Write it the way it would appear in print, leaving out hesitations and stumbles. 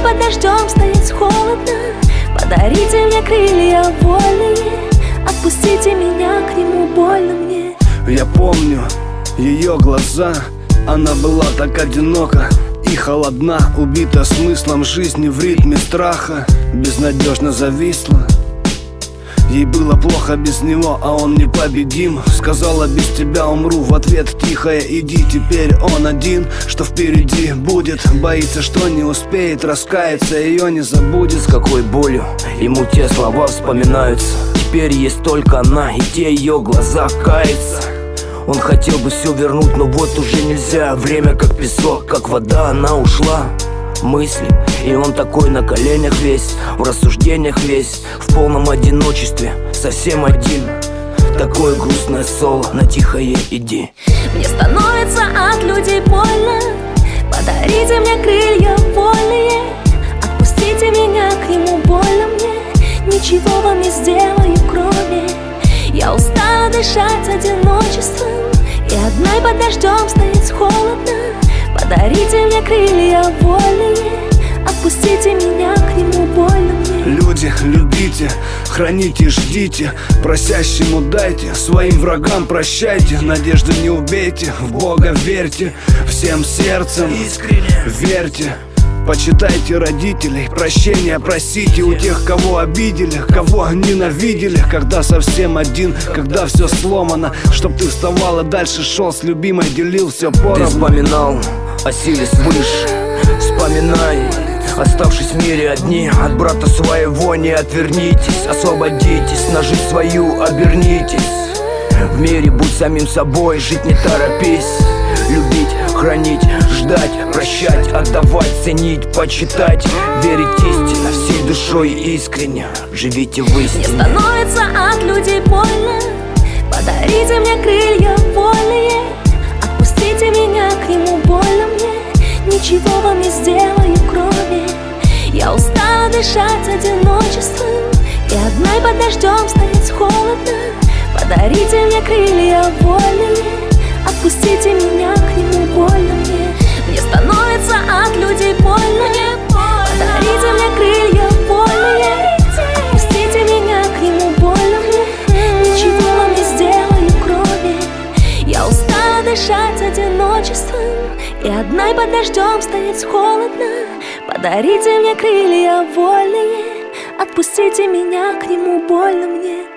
под дождем стоять холодно. Подарите мне крылья вольные, отпустите меня, к нему больно мне. Я помню ее глаза, она была так одинока и холодна, убита смыслом жизни в ритме страха, безнадежно зависла. Ей было плохо без него, а он непобедим. Сказала: без тебя умру, в ответ тихая: иди. Теперь он один, что впереди будет. Боится, что не успеет раскаяться, ее не забудет. С какой болью ему те слова вспоминаются. Теперь есть только она и те ее глаза каются. Он хотел бы все вернуть, но вот уже нельзя. Время как песок, как вода, она ушла. Мысли, и он такой на коленях весь, в рассуждениях весь, в полном одиночестве, совсем один. Такое грустное соло на тихое иди. Мне становится от людей больно. Подарите мне крылья вольные, отпустите меня, к нему больно мне. Ничего вам не сделаю, кроме я устала дышать одиночеством и одной под дождем стоять холодно. Подарите мне крылья вольные, отпустите меня, к нему больно мне. Люди, любите, храните, ждите, просящему дайте, своим врагам прощайте. Надежды не убейте, в Бога верьте, всем сердцем искренне верьте. Почитайте родителей, прощения просите у тех, кого обидели, кого ненавидели. Когда совсем один, когда все сломано, чтоб ты вставал и дальше шел с любимой, делил все поровну. Ты вспоминал о силе свыше, вспоминай, оставшись в мире одни. От брата своего не отвернитесь, освободитесь, на жизнь свою обернитесь. В мире будь самим собой, жить не торопись. Любить, хранить, ждать, прощать, отдавать, ценить, почитать, верить истинно, всей душой искренне. Живите в истине. Мне становится от людей больно. Подарите мне крылья вольные, отпустите меня, к нему больно мне. Ничего вам не сделаю, кроме я устала дышать одиночеством и одной под дождем стоять холодно. Подарите мне крылья вольные, отпустите меня, к нему больно мне. Мне становится от людей больно. Подарите мне крылья вольные, отпустите меня, к нему больно мне. Ничего вам не сделаю, кроме я устала дышать одиночеством и одной под дождем стоять холодно. Подарите мне крылья вольные, отпустите меня, к нему больно мне.